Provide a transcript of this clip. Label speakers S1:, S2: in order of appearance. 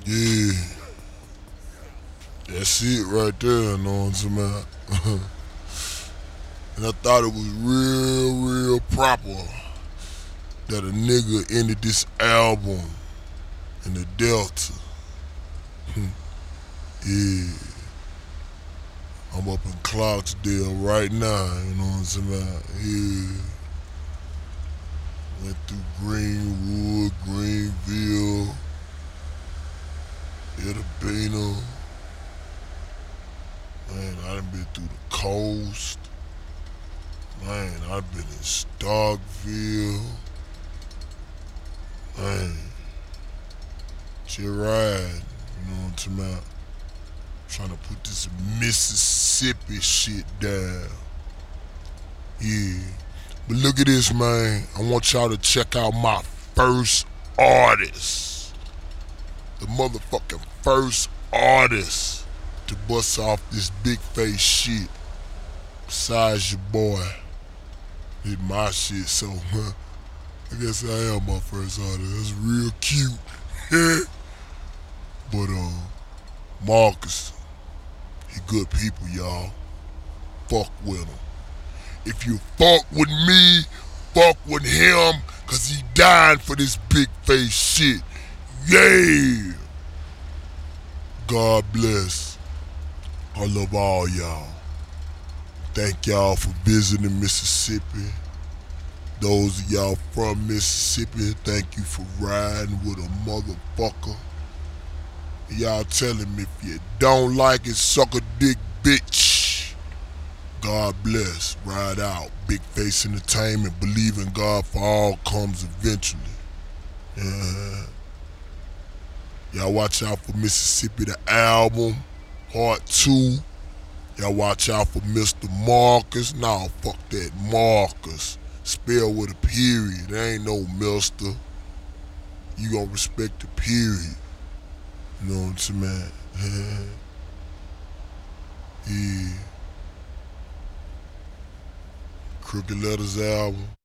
S1: Yeah, that's it right there, know what I'm talking about? And I thought it was real proper that a nigga ended this album in the Delta. Yeah, I'm up in Clarksdale right now, you know what I'm talking about? Yeah, went through Greenwood, Greenville, Etabino. Man, I done been through the coast. Man, I've been in Starkville. Man, shit ride. You know what I'm talking about? Trying to put this Mississippi shit down. Yeah. But look at this, man. I want y'all to check out my first artist. The motherfucking first artist to bust off this big face shit. Besides your boy. It's my shit, so I guess I am my first artist. That's real cute. But Marcus, he good people, y'all. Fuck with him. If you fuck with me, fuck with him, cause he dying for this big face shit. Yeah. God bless. I love all y'all. Thank y'all for visiting Mississippi. Those of y'all from Mississippi, thank you for riding with a motherfucker. Y'all tell him if you don't like it, suck a dick, bitch. God bless. Ride out. Big Face Entertainment. Believe in God for all comes eventually. Y'all watch out for Mississippi the album, part 2. Y'all watch out for Mr. Marcus. Nah, fuck that. Marcus. Spell with a period. There ain't no Mister. You gonna respect the period. You know what I'm saying, man? Yeah. Crooked Letters album.